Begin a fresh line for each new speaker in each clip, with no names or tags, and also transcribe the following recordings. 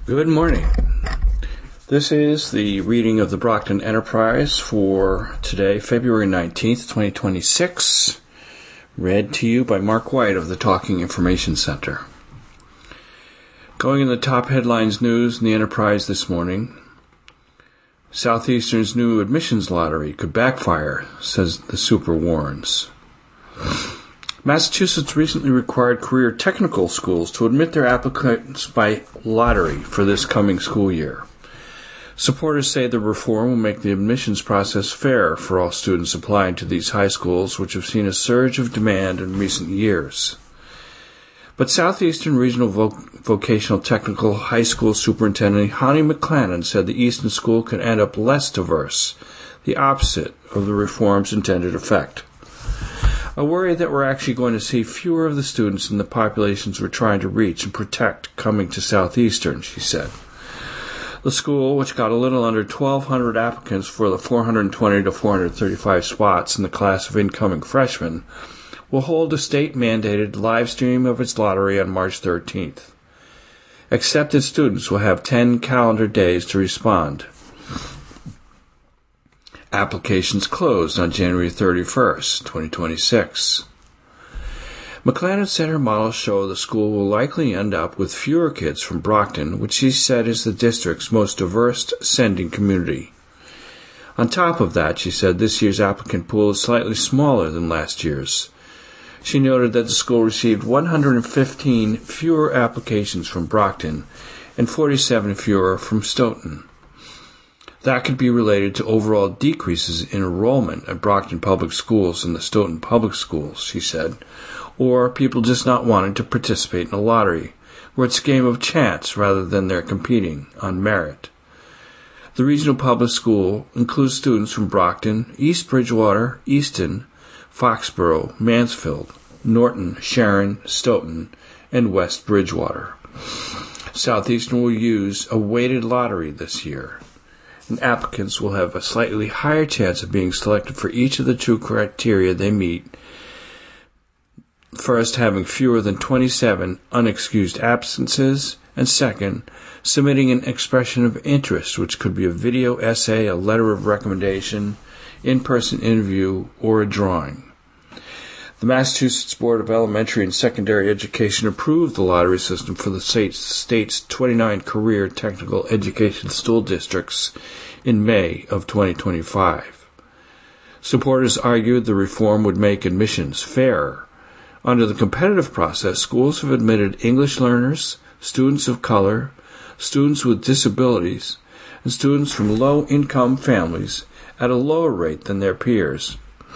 Good morning. This is the reading of the Brockton Enterprise for today, February 19th, 2026, read to you by Mark White of the Talking Information Center. Going in the top headlines news in the Enterprise this morning, Southeastern's new admissions lottery could backfire, says the super warns. Massachusetts recently required career technical schools to admit their applicants by lottery for this coming school year. Supporters say the reform will make the admissions process fair for all students applying to these high schools, which have seen a surge of demand in recent years. But Southeastern Regional Vocational Technical High School Superintendent Honey McClannon said the Easton School could end up less diverse, the opposite of the reform's intended effect. A worry that we're actually going to see fewer of the students in the populations we're trying to reach and protect coming to Southeastern, she said. The school, which got a little under 1,200 applicants for the 420 to 435 spots in the class of incoming freshmen, will hold a state-mandated live stream of its lottery on March 13th. Accepted students will have 10 calendar days to respond. Applications closed on January 31st, 2026. McClannon said her models show the school will likely end up with fewer kids from Brockton, which she said is the district's most diverse sending community. On top of that, she said this year's applicant pool is slightly smaller than last year's. She noted that the school received 115 fewer applications from Brockton and 47 fewer from Stoughton. That could be related to overall decreases in enrollment at Brockton Public Schools and the Stoughton Public Schools, she said, or people just not wanting to participate in a lottery, where it's a game of chance rather than they're competing on merit. The regional public school includes students from Brockton, East Bridgewater, Easton, Foxborough, Mansfield, Norton, Sharon, Stoughton, and West Bridgewater. Southeastern will use a weighted lottery this year, and applicants will have a slightly higher chance of being selected for each of the two criteria they meet. First, having fewer than 27 unexcused absences, and second, submitting an expression of interest, which could be a video essay, a letter of recommendation, in-person interview, or a drawing. The Massachusetts Board of Elementary and Secondary Education approved the lottery system for the state's 29 career technical education school districts in May of 2025. Supporters argued the reform would make admissions fairer. Under the competitive process, schools have admitted English learners, students of color, students with disabilities, and students from low-income families at a lower rate than their peers.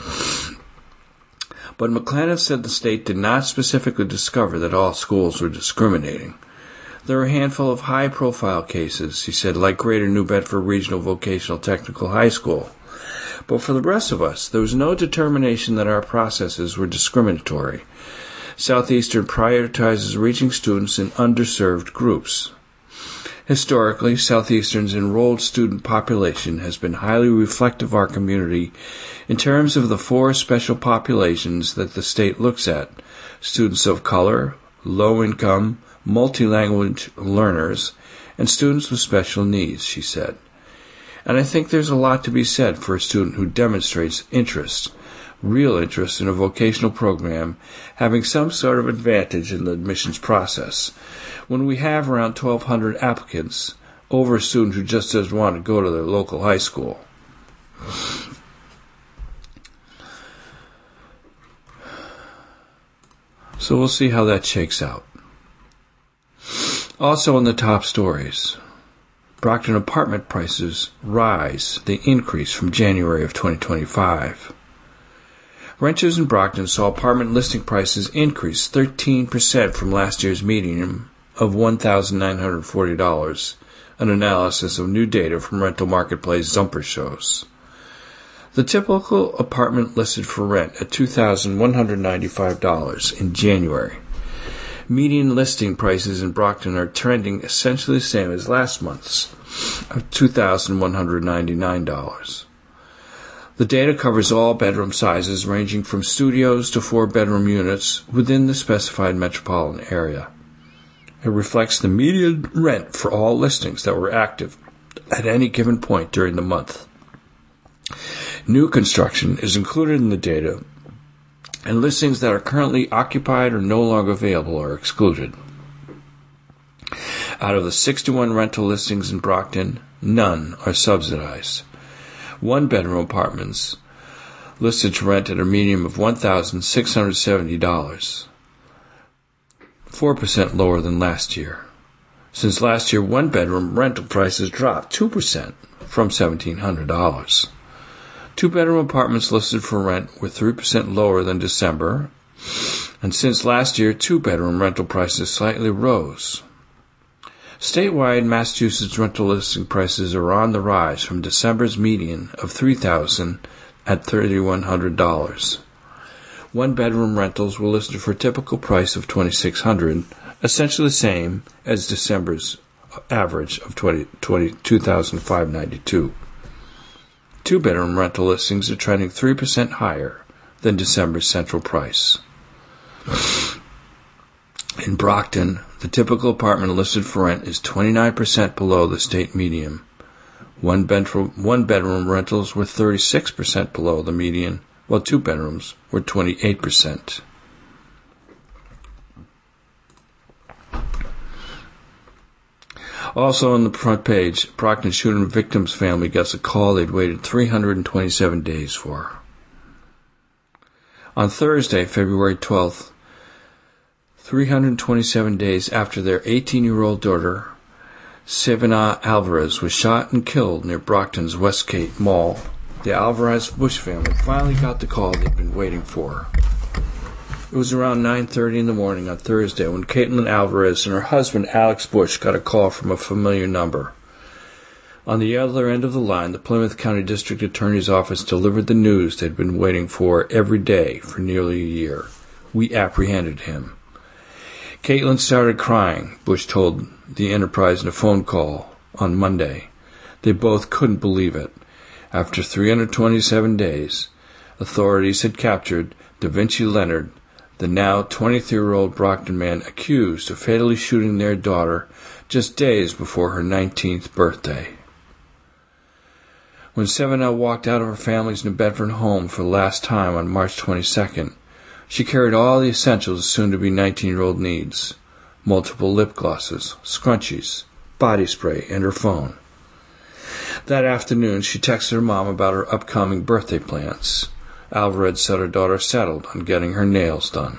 But McClannon said the state did not specifically discover that all schools were discriminating. There are a handful of high-profile cases, he said, like Greater New Bedford Regional Vocational Technical High School. But for the rest of us, there was no determination that our processes were discriminatory. Southeastern prioritizes reaching students in underserved groups. Historically, Southeastern's enrolled student population has been highly reflective of our community in terms of the four special populations that the state looks at: students of color, low-income, multi-language learners, and students with special needs, she said. And I think there's a lot to be said for a student who demonstrates interest, real interest in a vocational program, having some sort of advantage in the admissions process. When we have around 1,200 applicants over a student who just doesn't want to go to their local high school. So we'll see how that shakes out. Also in the top stories, Brockton apartment prices rise, they increase from January of 2025. Renters in Brockton saw apartment listing prices increase 13% from last year's median of $1,940, an analysis of new data from rental marketplace Zumper shows. The typical apartment listed for rent at $2,195 in January. Median listing prices in Brockton are trending essentially the same as last month's, of $2,199. The data covers all bedroom sizes ranging from studios to 4-bedroom units within the specified metropolitan area. It reflects the median rent for all listings that were active at any given point during the month. New construction is included in the data, and listings that are currently occupied or no longer available are excluded. Out of the 61 rental listings in Brockton, none are subsidized. One-bedroom apartments listed to rent at a median of $1,670, 4% lower than last year. Since last year, one-bedroom rental prices dropped 2% from $1,700. Two-bedroom apartments listed for rent were 3% lower than December, and since last year, two-bedroom rental prices slightly rose. Statewide, Massachusetts rental listing prices are on the rise from December's median of $3,000 at $3,100. One-bedroom rentals were listed for a typical price of $2,600, essentially the same as December's average of $2,592. Two-bedroom rental listings are trending 3% higher than December's central price. In Brockton, the typical apartment listed for rent is 29% below the state median. One-bedroom rentals were 36% below the median, while two bedrooms were 28%. Also on the front page, Brockton shooting victim's family gets a call they'd waited 327 days for. On Thursday, February 12th, 327 days after their 18-year-old daughter, Savannah Alvarez, was shot and killed near Brockton's Westgate Mall, the Alvarez-Bush family finally got the call they'd been waiting for. It was around 9:30 in the morning on Thursday when Caitlin Alvarez and her husband Alex Bush got a call from a familiar number. On the other end of the line, the Plymouth County District Attorney's Office delivered the news they'd been waiting for every day for nearly a year. We apprehended him. Caitlin started crying, Bush told the Enterprise in a phone call on Monday. They both couldn't believe it. After 327 days, authorities had captured DaVinci Leonard, the now 23-year-old Brockton man accused of fatally shooting their daughter just days before her 19th birthday. When Savannah walked out of her family's New Bedford home for the last time on March 22nd, she carried all the essentials a soon-to-be 19-year-old needs: multiple lip glosses, scrunchies, body spray, and her phone. That afternoon, she texted her mom about her upcoming birthday plans. Alvarez said her daughter settled on getting her nails done.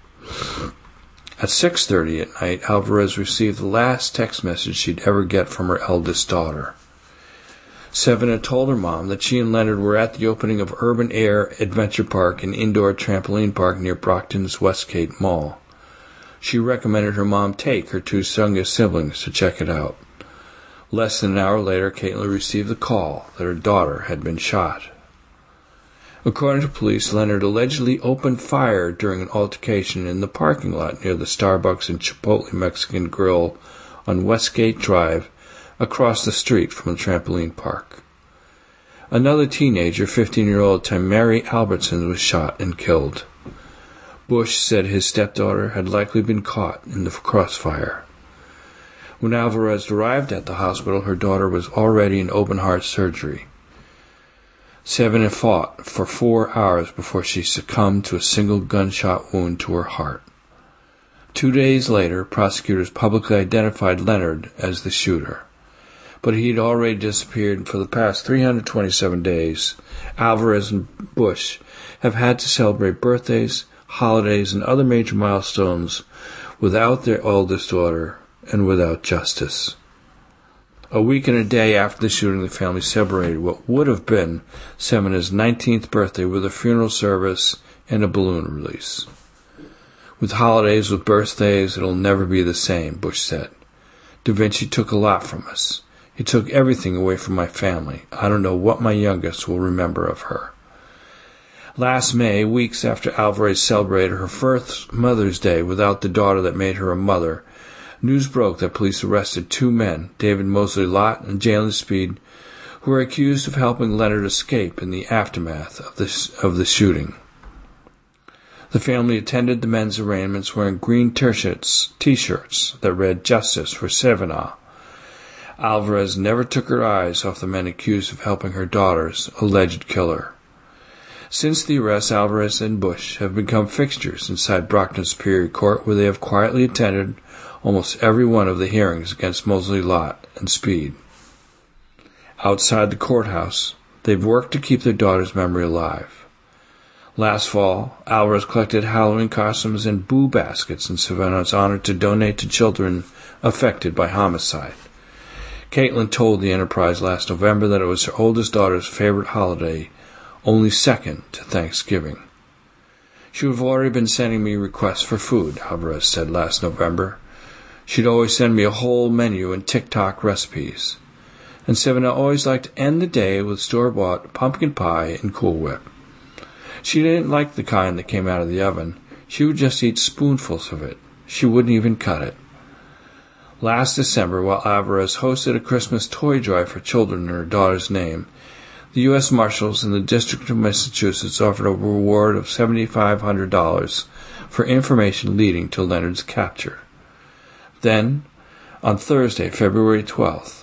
At 6:30 at night, Alvarez received the last text message she'd ever get from her eldest daughter. Savannah told her mom that she and Leonard were at the opening of Urban Air Adventure Park, an indoor trampoline park near Brockton's Westgate Mall. She recommended her mom take her two youngest siblings to check it out. Less than an hour later, Caitlin received the call that her daughter had been shot. According to police, Leonard allegedly opened fire during an altercation in the parking lot near the Starbucks and Chipotle Mexican Grill on Westgate Drive, across the street from the trampoline park. Another teenager, 15-year-old Tamari Albertson, was shot and killed. Bush said his stepdaughter had likely been caught in the crossfire. When Alvarez arrived at the hospital, her daughter was already in open-heart surgery. Savannah fought for 4 hours before she succumbed to a single gunshot wound to her heart. 2 days later, prosecutors publicly identified Leonard as the shooter. But he had already disappeared, and for the past 327 days, Alvarez and Bush have had to celebrate birthdays, holidays, and other major milestones without their oldest daughter and without justice. A week and a day after the shooting, the family celebrated what would have been Savannah's 19th birthday with a funeral service and a balloon release. With holidays, with birthdays, it'll never be the same, Bush said. DaVinci took a lot from us. He took everything away from my family. I don't know what my youngest will remember of her. Last May, weeks after Alvarez celebrated her first Mother's Day without the daughter that made her a mother, news broke that police arrested 2 men, David Mosley Lott and Jalen Speed, who were accused of helping Leonard escape in the aftermath of the shooting. The family attended the men's arraignments wearing green T-shirts that read "Justice for Savannah." Alvarez never took her eyes off the men accused of helping her daughter's alleged killer. Since the arrest, Alvarez and Bush have become fixtures inside Brockton Superior Court, where they have quietly attended almost every one of the hearings against Mosley Lott and Speed. Outside the courthouse, they've worked to keep their daughter's memory alive. Last fall, Alvarez collected Halloween costumes and boo baskets in Savannah's honor to donate to children affected by homicide. Caitlin told the Enterprise last November that it was her oldest daughter's favorite holiday, only second to Thanksgiving. She would have already been sending me requests for food, Alvarez said last November. She'd always send me a whole menu and TikTok recipes. And Savannah always liked to end the day with store-bought pumpkin pie and Cool Whip. She didn't like the kind that came out of the oven. She would just eat spoonfuls of it. She wouldn't even cut it. Last December, while Alvarez hosted a Christmas toy drive for children in her daughter's name, the U.S. Marshals in the District of Massachusetts offered a reward of $7,500 for information leading to Leonard's capture. Then, on Thursday, February 12th,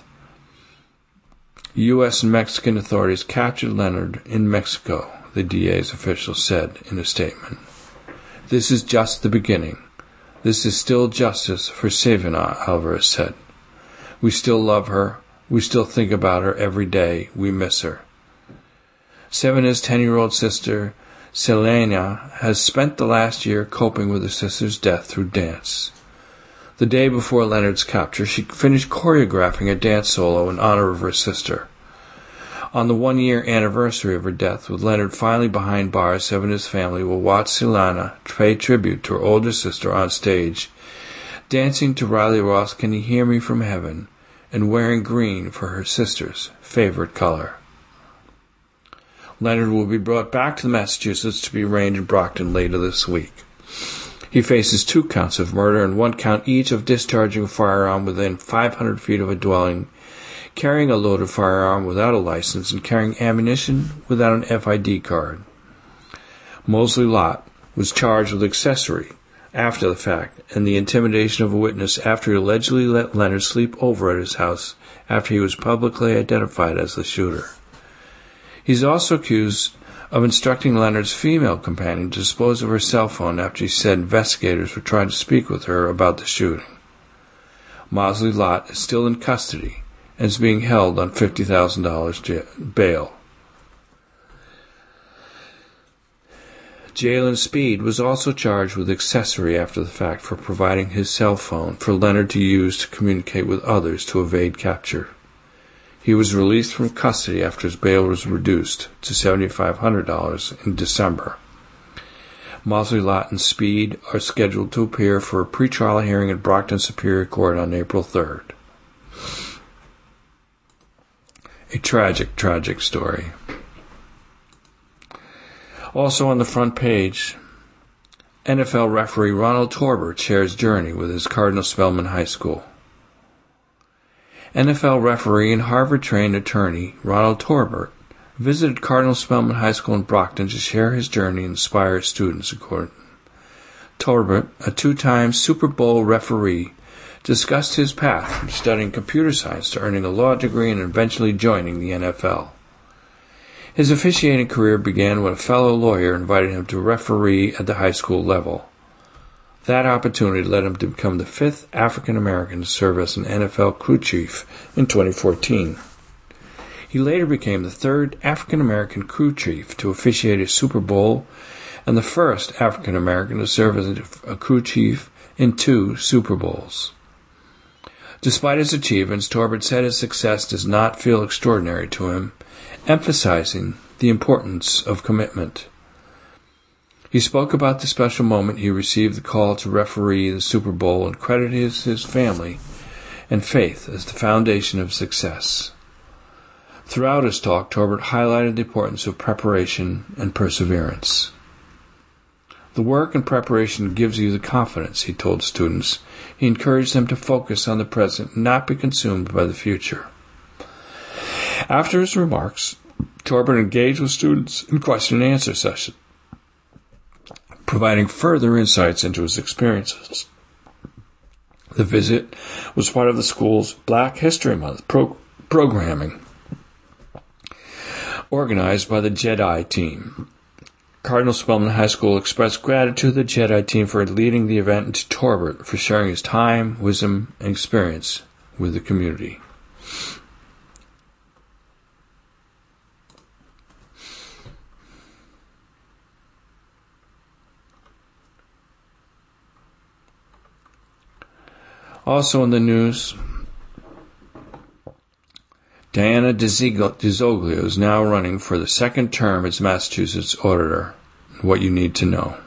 U.S. and Mexican authorities captured Leonard in Mexico, the DA's official said in a statement. This is just the beginning. This is still justice for Savannah, Alvarez said. We still love her. We still think about her every day. We miss her. Savannah's 10-year-old sister, Selena, has spent the last year coping with her sister's death through dance. The day before Leonard's capture, she finished choreographing a dance solo in honor of her sister. On the 1-year anniversary of her death, with Leonard finally behind bars, Savannah's family will watch Selena pay tribute to her older sister on stage, dancing to Riley Ross' "Can You Hear Me from Heaven," and wearing green for her sister's favorite color. Leonard will be brought back to Massachusetts to be arraigned in Brockton later this week. He faces 2 counts of murder and 1 count each of discharging a firearm within 500 feet of a dwelling, carrying a loaded firearm without a license, and carrying ammunition without an FID card. Mosley Lott was charged with accessory after the fact and the intimidation of a witness after he allegedly let Leonard sleep over at his house after he was publicly identified as the shooter. He's also accused of instructing Leonard's female companion to dispose of her cell phone after he said investigators were trying to speak with her about the shooting. Mosley Lott is still in custody and is being held on $50,000 bail. Jalen Speed was also charged with accessory after the fact for providing his cell phone for Leonard to use to communicate with others to evade capture. He was released from custody after his bail was reduced to $7,500 in December. Mosley Lott and Speed are scheduled to appear for a pretrial hearing at Brockton Superior Court on April 3rd. A tragic, tragic story. Also on the front page, NFL referee Ronald Torbert shares journey with his Cardinal Spellman High School. NFL referee and Harvard-trained attorney Ronald Torbert visited Cardinal Spellman High School in Brockton to share his journey and inspire students. Torbert, a 2-time Super Bowl referee, discussed his path from studying computer science to earning a law degree and eventually joining the NFL. His officiating career began when a fellow lawyer invited him to referee at the high school level. That opportunity led him to become the 5th African American to serve as an NFL crew chief in 2014. He later became the 3rd African American crew chief to officiate a Super Bowl and the 1st African American to serve as a crew chief in 2 Super Bowls. Despite his achievements, Torbert said his success does not feel extraordinary to him, emphasizing the importance of commitment. He spoke about the special moment he received the call to referee the Super Bowl and credited his family and faith as the foundation of success. Throughout his talk, Torbert highlighted the importance of preparation and perseverance. The work and preparation gives you the confidence, he told students. He encouraged them to focus on the present and not be consumed by the future. After his remarks, Torbert engaged with students in question and answer session. providing further insights into his experiences. The visit was part of the school's Black History Month programming, organized by the Jedi team. Cardinal Spellman High School expressed gratitude to the Jedi team for leading the event and to Torbert for sharing his time, wisdom, and experience with the community. Also in the news, Diana DiZoglio is now running for the second term as Massachusetts Auditor. What you need to know.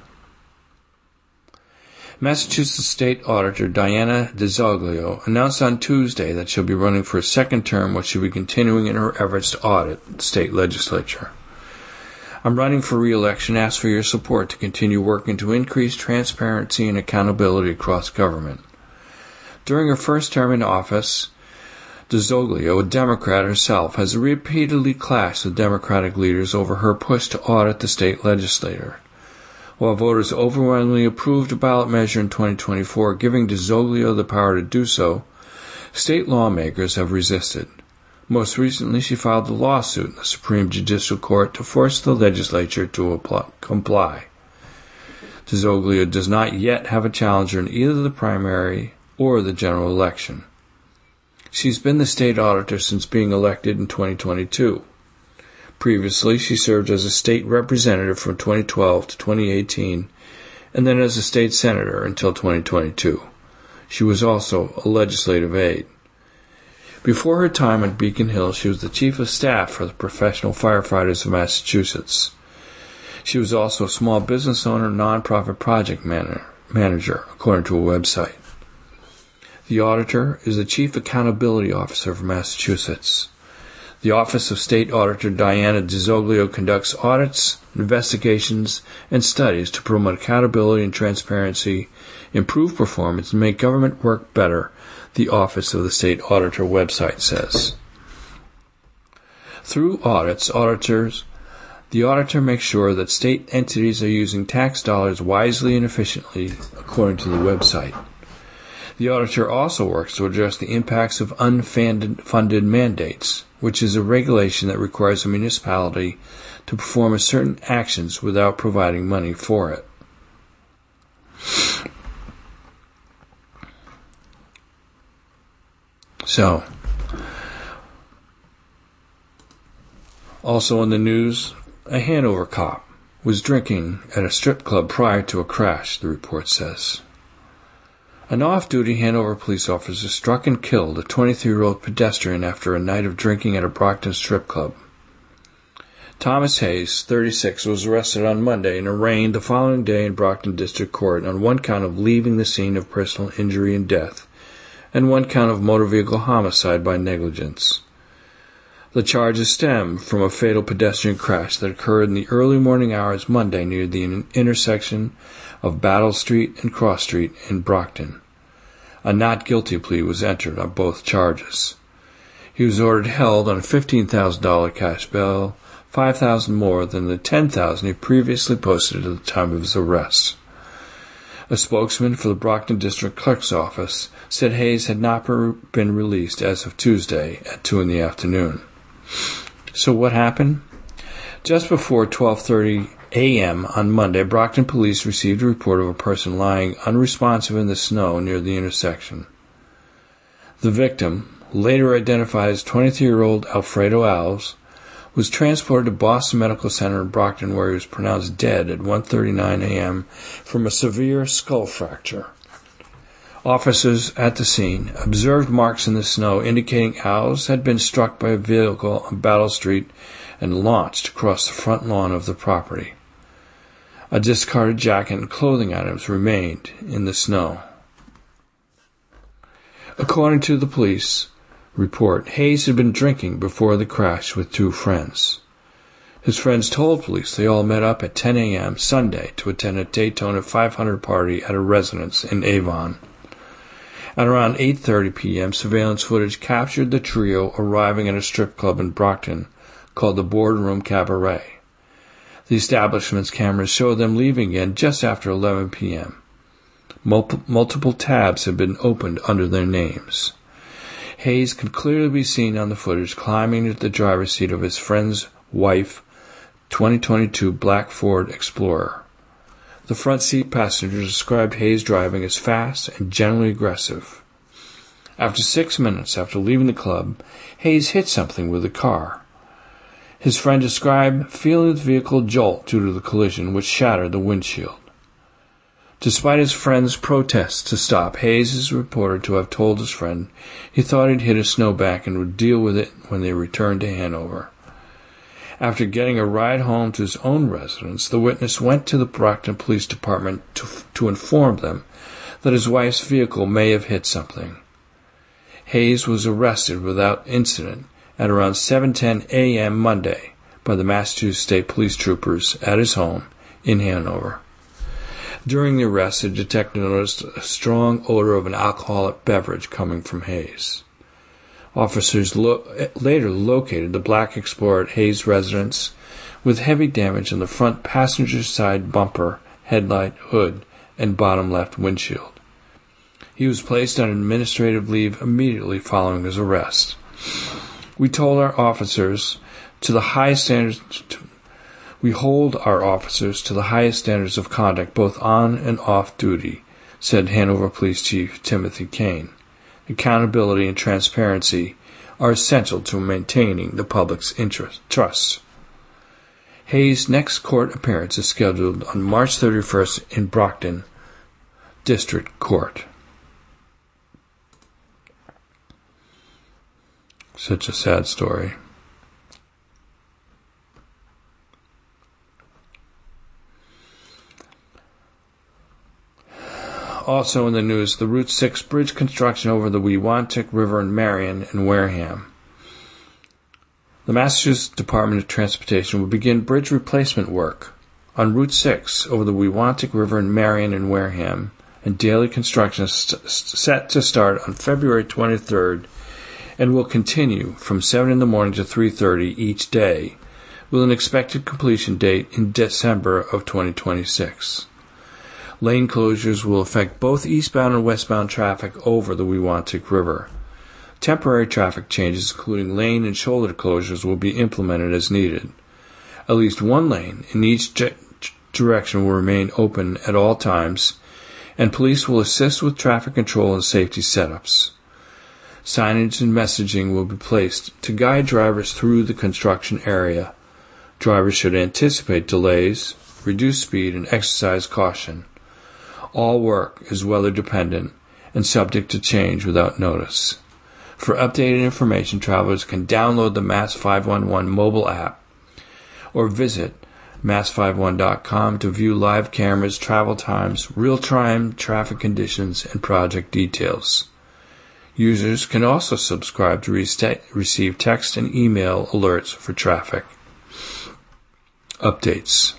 Massachusetts State Auditor Diana DiZoglio announced on Tuesday that she'll be running for a second term, while she'll be continuing in her efforts to audit the state legislature. I'm running for re-election and ask for your support to continue working to increase transparency and accountability across government. During her first term in office, DiZoglio, a Democrat herself, has repeatedly clashed with Democratic leaders over her push to audit the state legislature. While voters overwhelmingly approved a ballot measure in 2024 giving DiZoglio the power to do so, state lawmakers have resisted. Most recently, she filed a lawsuit in the Supreme Judicial Court to force the legislature to comply. DiZoglio does not yet have a challenger in either the primary or the general election. She's been the state auditor since being elected in 2022. Previously, she served as a state representative from 2012 to 2018, and then as a state senator until 2022. She was also a legislative aide. Before her time at Beacon Hill, she was the chief of staff for the Professional Firefighters of Massachusetts. She was also a small business owner, nonprofit project manager, according to a website. The auditor is the Chief Accountability Officer for Massachusetts. The Office of State Auditor Diana DiZoglio conducts audits, investigations, and studies to promote accountability and transparency, improve performance, and make government work better, the Office of the State Auditor website says. Through audits, the auditor makes sure that state entities are using tax dollars wisely and efficiently, according to the website. The auditor also works to address the impacts of unfunded mandates, which is a regulation that requires a municipality to perform certain actions without providing money for it. So, also in the news, a Hanover cop was drinking at a strip club prior to a crash, the report says. An off-duty Hanover police officer struck and killed a 23-year-old pedestrian after a night of drinking at a Brockton strip club. Thomas Hayes, 36, was arrested on Monday and arraigned the following day in Brockton District Court on one count of leaving the scene of personal injury and death, and one count of motor vehicle homicide by negligence. The charges stem from a fatal pedestrian crash that occurred in the early morning hours Monday near the intersection of Battle Street and Cross Street in Brockton. A not guilty plea was entered on both charges. He was ordered held on a $15,000 cash bail, $5,000 more than the $10,000 he previously posted at the time of his arrest. A spokesman for the Brockton District Clerk's Office said Hayes had not been released as of Tuesday at 2 p.m. So what happened? Just before 12:30 a.m. on Monday, Brockton police received a report of a person lying unresponsive in the snow near the intersection. The victim, later identified as 23-year-old Alfredo Alves, was transported to Boston Medical Center in Brockton, where he was pronounced dead at 1:39 a.m. from a severe skull fracture. Officers at the scene observed marks in the snow indicating Alves had been struck by a vehicle on Battle Street and launched across the front lawn of the property. A discarded jacket and clothing items remained in the snow. According to the police report, Hayes had been drinking before the crash with two friends. His friends told police they all met up at 10 a.m. Sunday to attend a Daytona 500 party at a residence in Avon. At around 8:30 p.m., surveillance footage captured the trio arriving at a strip club in Brockton called the Boardroom Cabaret. The establishment's cameras show them leaving again just after 11 p.m. Multiple tabs have been opened under their names. Hayes could clearly be seen on the footage climbing into the driver's seat of his friend's wife, 2022 black Ford Explorer. The front seat passenger described Hayes' driving as fast and generally aggressive. After 6 minutes after leaving the club, Hayes hit something with the car. His friend described feeling the vehicle jolt due to the collision, which shattered the windshield. Despite his friend's protests to stop, Hayes is reported to have told his friend he thought he'd hit a snowbank and would deal with it when they returned to Hanover. After getting a ride home to his own residence, the witness went to the Brockton Police Department to inform them that his wife's vehicle may have hit something. Hayes was arrested without incident at around 7:10 a.m. Monday by the Massachusetts State Police troopers at his home in Hanover. During the arrest, a detective noticed a strong odor of an alcoholic beverage coming from Hayes. Officers later located the black Explorer at Hayes' residence with heavy damage on the front passenger side bumper, headlight, hood, and bottom left windshield. He was placed on administrative leave immediately following his arrest. We hold our officers to the highest standards of conduct, both on and off duty, said Hanover Police Chief Timothy Kane. Accountability and transparency are essential to maintaining the public's trust. Hayes' next court appearance is scheduled on March 31st in Brockton District Court. Such a sad story. Also in the news, the Route 6 bridge construction over the Weewantic River in Marion and Wareham. The Massachusetts Department of Transportation will begin bridge replacement work on Route 6 over the Weewantic River in Marion and Wareham, and daily construction is set to start on February 23rd and will continue from 7 in the morning to 3:30 each day, with an expected completion date in December of 2026. Lane closures will affect both eastbound and westbound traffic over the Weewantic River. Temporary traffic changes, including lane and shoulder closures, will be implemented as needed. At least one lane in each direction will remain open at all times, and police will assist with traffic control and safety setups. Signage and messaging will be placed to guide drivers through the construction area. Drivers should anticipate delays, reduce speed, and exercise caution. All work is weather dependent and subject to change without notice. For updated information, travelers can download the Mass 511 mobile app or visit mass51.com to view live cameras, travel times, real-time traffic conditions, and project details. Users can also subscribe to receive text and email alerts for traffic updates.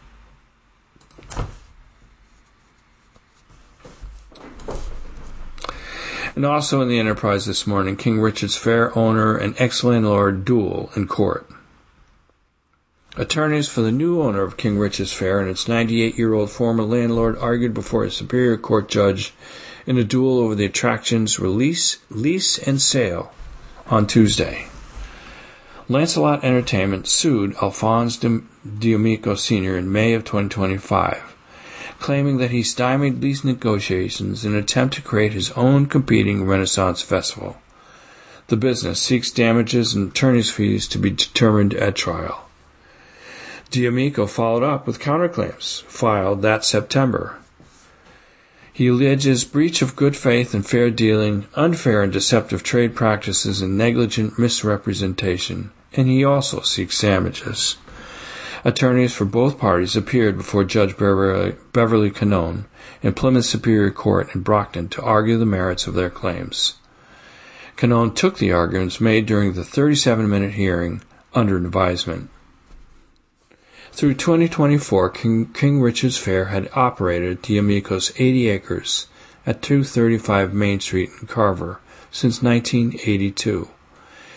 And also in the Enterprise this morning, King Richard's Fair owner and ex-landlord duel in court. Attorneys for the new owner of King Richard's Fair and its 98-year-old former landlord argued before a Superior Court judge in a duel over the attraction's lease and sale on Tuesday. Lancelot Entertainment sued Alphonse D'Amico Sr. in May of 2025, claiming that he stymied lease negotiations in an attempt to create his own competing Renaissance festival. The business seeks damages and attorney's fees to be determined at trial. D'Amico followed up with counterclaims filed that September. He alleges breach of good faith and fair dealing, unfair and deceptive trade practices, and negligent misrepresentation, and he also seeks damages. Attorneys for both parties appeared before Judge Beverly Canone in Plymouth Superior Court in Brockton to argue the merits of their claims. Canone took the arguments made during the 37-minute hearing under advisement. Through 2024, King Richard's Fair had operated D'Amico's 80 acres at 235 Main Street in Carver since 1982.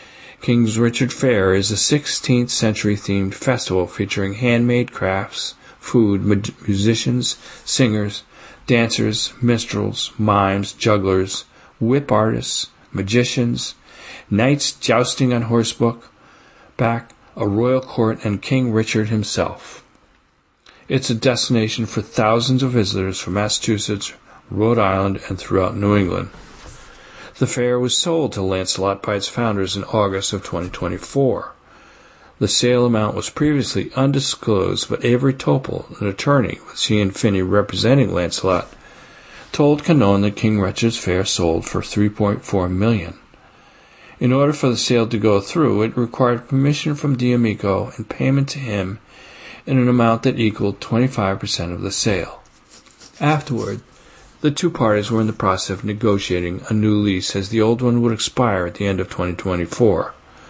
King Richard's Fair is a 16th century-themed festival featuring handmade crafts, food, musicians, singers, dancers, minstrels, mimes, jugglers, whip artists, magicians, knights jousting on horseback, a royal court, and King Richard himself. It's a destination for thousands of visitors from Massachusetts, Rhode Island, and throughout New England. The fair was sold to Lancelot by its founders in August of 2024. The sale amount was previously undisclosed, but Avery Topol, an attorney with C. & Finney representing Lancelot, told Canone that King Richard's Fair sold for $3.4 million. In order for the sale to go through, it required permission from D'Amico and payment to him in an amount that equaled 25% of the sale. Afterward, the two parties were in the process of negotiating a new lease as the old one would expire at the end of 2024.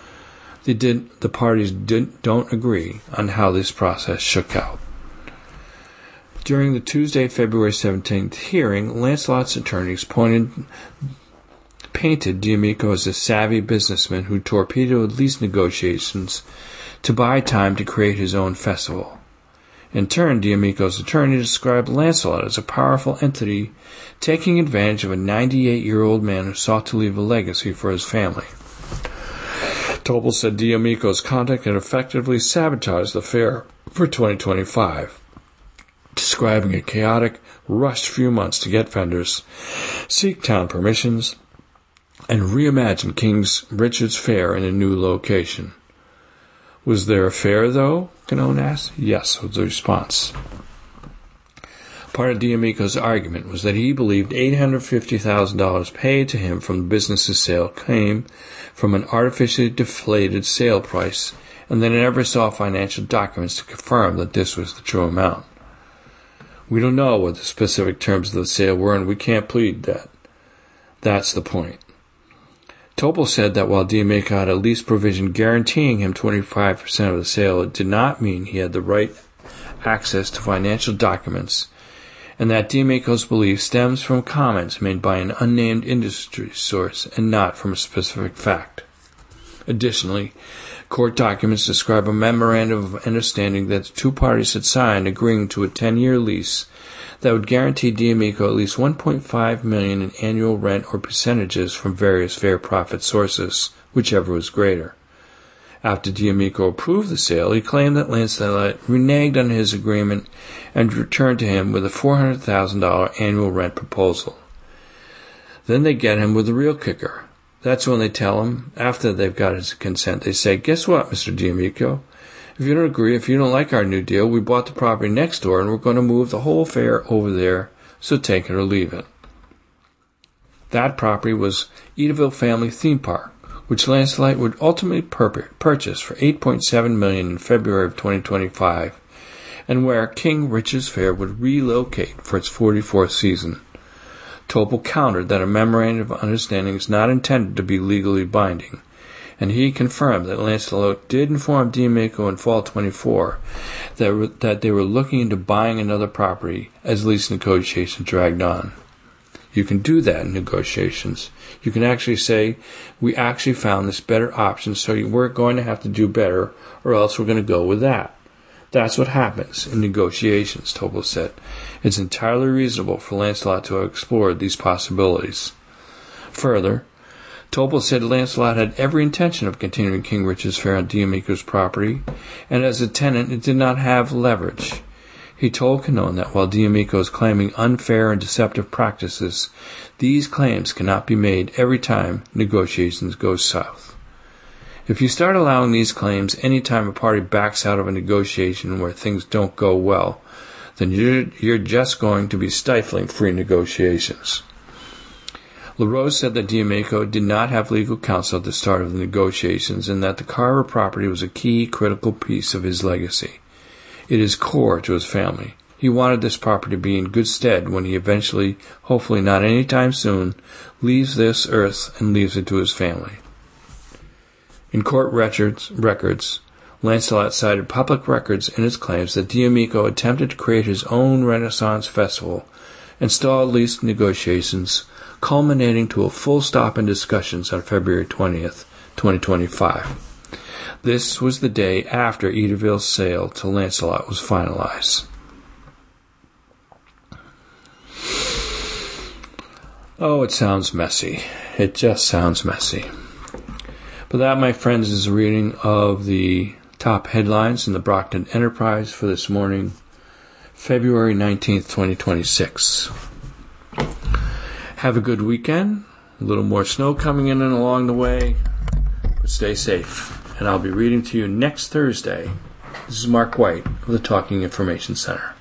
The parties don't agree on how this process shook out. During the Tuesday, February 17th hearing, Lancelot's attorneys painted D'Amico as a savvy businessman who torpedoed lease negotiations to buy time to create his own festival. In turn, D'Amico's attorney described Lancelot as a powerful entity taking advantage of a 98-year-old man who sought to leave a legacy for his family. Topol said D'Amico's conduct had effectively sabotaged the fair for 2025, describing a chaotic, rushed few months to get vendors, seek town permissions, and reimagine King Richard's Fair in a new location. Was there a fair, though? Canone asked. Yes, was the response. Part of D'Amico's argument was that he believed $850,000 paid to him from the business's sale came from an artificially deflated sale price, and that he never saw financial documents to confirm that this was the true amount. We don't know what the specific terms of the sale were, and we can't plead that. That's the point. Topol said that while D'Amico had a lease provision guaranteeing him 25% of the sale, it did not mean he had the right access to financial documents, and that D'Amico's belief stems from comments made by an unnamed industry source and not from a specific fact. Additionally, court documents describe a memorandum of understanding that the two parties had signed agreeing to a 10-year lease that would guarantee D'Amico at least $1.5 million in annual rent or percentages from various fair profit sources, whichever was greater. After D'Amico approved the sale, he claimed that Lancelot reneged on his agreement and returned to him with a $400,000 annual rent proposal. Then they get him with the real kicker. That's when they tell him, after they've got his consent, they say, "Guess what, Mr. D'Amico? If you don't agree, if you don't like our new deal, we bought the property next door and we're going to move the whole fair over there, so take it or leave it." That property was Edaville Family Theme Park, which Lancelot would ultimately purchase for $8.7 million in February of 2025, and where King Richard's Fair would relocate for its 44th season. Topol countered that a memorandum of understanding is not intended to be legally binding, and he confirmed that Lancelot did inform D'Amico in fall 24 that they were looking into buying another property as lease negotiations dragged on. You can do that in negotiations. You can actually say, "We actually found this better option, so we're going to have to do better, or else we're going to go with that." That's what happens in negotiations, Topol said. It's entirely reasonable for Lancelot to have explored these possibilities. Further, Topol said Lancelot had every intention of continuing King Richard's Fair on D'Amico's property, and as a tenant it did not have leverage. He told Canone that while D'Amico is claiming unfair and deceptive practices, these claims cannot be made every time negotiations go south. If you start allowing these claims any time a party backs out of a negotiation where things don't go well, then you're just going to be stifling free negotiations. LaRose said that D'Amico did not have legal counsel at the start of the negotiations and that the Carver property was a key, critical piece of his legacy. It is core to his family. He wanted this property to be in good stead when he eventually, hopefully not any time soon, leaves this earth and leaves it to his family. In court records, Lancelot cited public records in his claims that D'Amico attempted to create his own Renaissance festival and stalled lease negotiations, culminating to a full stop in discussions on February 20th, 2025. This was the day after Eaterville's sale to Lancelot was finalized. Oh, it sounds messy. It just sounds messy. But that, my friends, is a reading of the top headlines in the Brockton Enterprise for this morning, February 19th, 2026. Have a good weekend. A little more snow coming in and along the way, but stay safe. And I'll be reading to you next Thursday. This is Mark White of the Talking Information Center.